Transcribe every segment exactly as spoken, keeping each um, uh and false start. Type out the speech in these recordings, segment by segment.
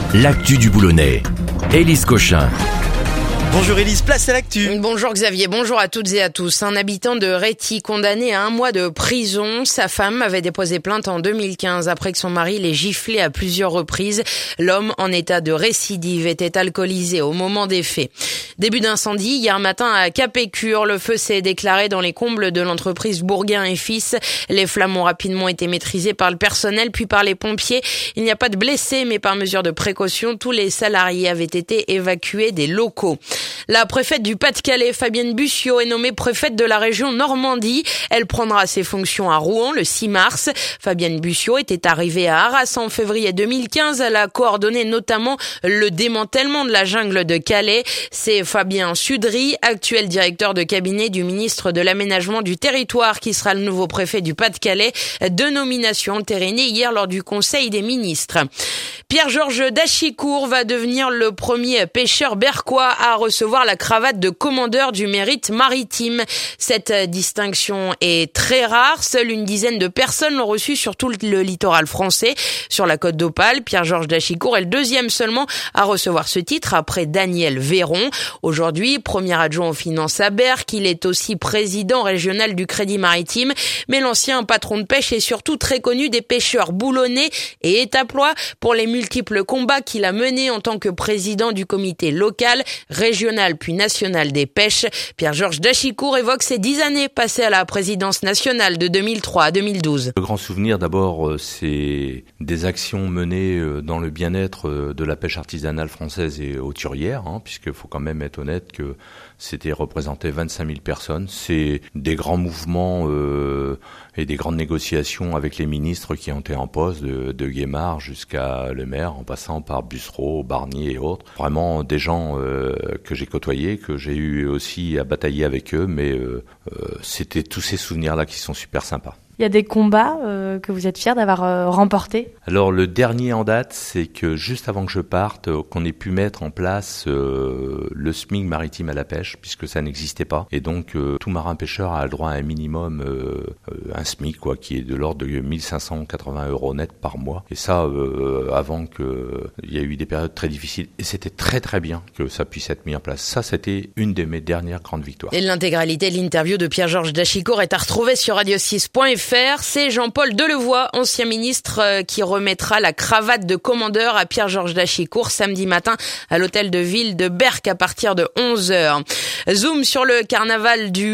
l'actu du Boulonnais. Élise Cochin. Bonjour Élise, place à l'actu. Bonjour Xavier, bonjour à toutes et à tous. Un habitant de Réthy condamné à un mois de prison. Sa femme avait déposé plainte en deux mille quinze après que son mari l'ait giflé à plusieurs reprises. L'homme, en état de récidive, était alcoolisé au moment des faits. Début d'incendie hier matin à Capécure. Le feu s'est déclaré dans les combles de l'entreprise Bourguin et Fils. Les flammes ont rapidement été maîtrisées par le personnel puis par les pompiers. Il n'y a pas de blessés, mais par mesure de précaution, tous les salariés avaient été évacués des locaux. La préfète du Pas-de-Calais, Fabienne Bussiot, est nommée préfète de la région Normandie. Elle prendra ses fonctions à Rouen le six mars. Fabienne Bussiot était arrivée à Arras en février deux mille quinze. Elle a coordonné notamment le démantèlement de la jungle de Calais. C'est Fabien Sudry, actuel directeur de cabinet du ministre de l'Aménagement du Territoire, qui sera le nouveau préfet du Pas-de-Calais. Deux nominations entérinées hier lors du Conseil des ministres. Pierre-Georges Dachicourt va devenir le premier pêcheur berquois à recevoir la cravate de commandeur du mérite maritime. Cette distinction est très rare. Seule une dizaine de personnes l'ont reçue sur tout le littoral français. Sur la côte d'Opale, Pierre-Georges Dachicourt est le deuxième seulement à recevoir ce titre après Daniel Véron. Aujourd'hui, premier adjoint aux finances à Berck, il est aussi président régional du Crédit Maritime. Mais l'ancien patron de pêche est surtout très connu des pêcheurs boulonnais et étaplois pour les multiples combats qu'il a menés en tant que président du comité local, régional puis national des pêches. Pierre-Georges Dachicourt évoque ses dix années passées à la présidence nationale de deux mille trois à deux mille douze. Le grand souvenir d'abord, c'est des actions menées dans le bien-être de la pêche artisanale française et hauturière, hein, puisqu'il faut quand même être honnête que c'était représenté vingt-cinq mille personnes. C'est des grands mouvements euh, et des grandes négociations avec les ministres qui ont été en poste, de, de Guémard jusqu'à Le Maire, en passant par Bussereau, Barnier et autres. Vraiment des gens euh, que j'ai côtoyés, que j'ai eu aussi à batailler avec eux, mais euh, euh, c'était tous ces souvenirs-là qui sont super sympas. Il y a des combats euh, que vous êtes fiers d'avoir euh, remportés ? Alors le dernier en date, c'est que juste avant que je parte, euh, qu'on ait pu mettre en place euh, le S M I C maritime à la pêche, puisque ça n'existait pas. Et donc euh, tout marin pêcheur a le droit à un minimum, euh, euh, un S M I C, quoi, qui est de l'ordre de mille cinq cent quatre-vingts euros net par mois. Et ça, euh, avant que euh, il y a eu des périodes très difficiles. Et c'était très très bien que ça puisse être mis en place. Ça, c'était une de mes dernières grandes victoires. Et l'intégralité de l'interview de Pierre-Georges Dachicourt est à retrouver sur radio six point f r. C'est Jean-Paul Delevoye, ancien ministre, qui remettra la cravate de commandeur à Pierre-Georges Dachicourt samedi matin à l'hôtel de ville de Berck à partir de onze heures. Zoom sur le carnaval du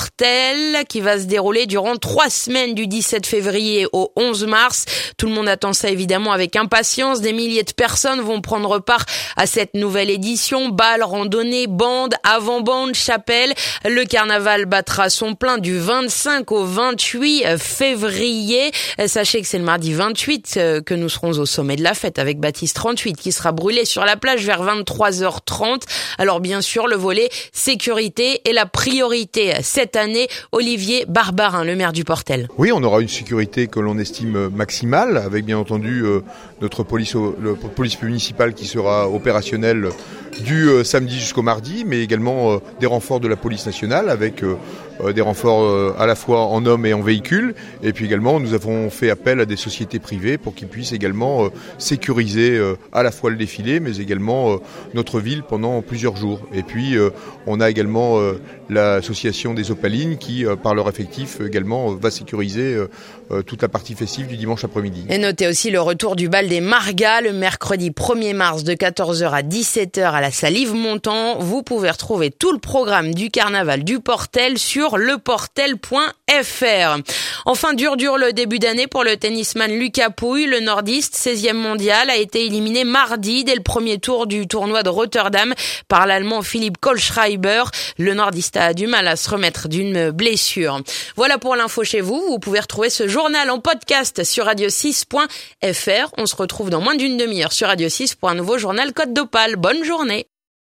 Portel qui va se dérouler durant trois semaines du dix-sept février au onze mars. Tout le monde attend ça évidemment avec impatience. Des milliers de personnes vont prendre part à cette nouvelle édition. Balles, randonnées, bandes, avant-bandes, chapelles. Le carnaval battra son plein du vingt-cinq au vingt-huit février. Sachez que c'est le mardi vingt-huit que nous serons au sommet de la fête avec Baptiste trente-huit qui sera brûlé sur la plage vers vingt-trois heures trente. Alors bien sûr, le volet sécurité est la priorité cette année. Olivier Barbarin, le maire du Portel. Oui, on aura une sécurité que l'on estime maximale avec bien entendu euh, notre police, le, police municipale qui sera opérationnelle du euh, samedi jusqu'au mardi, mais également euh, des renforts de la police nationale avec euh, euh, des renforts euh, à la fois en hommes et en véhicules. Et puis également, nous avons fait appel à des sociétés privées pour qu'ils puissent également euh, sécuriser euh, à la fois le défilé, mais également euh, notre ville pendant plusieurs jours. Et puis, euh, on a également euh, l'association des Opalines qui, euh, par leur effectif, également euh, va sécuriser euh, euh, toute la partie festive du dimanche après-midi. Et notez aussi le retour du bal des Margas le mercredi premier mars de quatorze heures à dix-sept heures à la Salive Montant. Vous pouvez retrouver tout le programme du carnaval du Portel sur leportel point f r. Enfin, dur dur le début d'année pour le tennisman Lucas Pouille. Le nordiste, seizième mondial, a été éliminé mardi dès le premier tour du tournoi de Rotterdam par l'allemand Philippe Kohlschreiber. Le nordiste a du mal à se remettre d'une blessure. Voilà pour l'info chez vous. Vous pouvez retrouver ce journal en podcast sur radio six point f r. On se retrouve dans moins d'une demi-heure sur Radio six pour un nouveau journal Côte d'Opale. Bonne journée.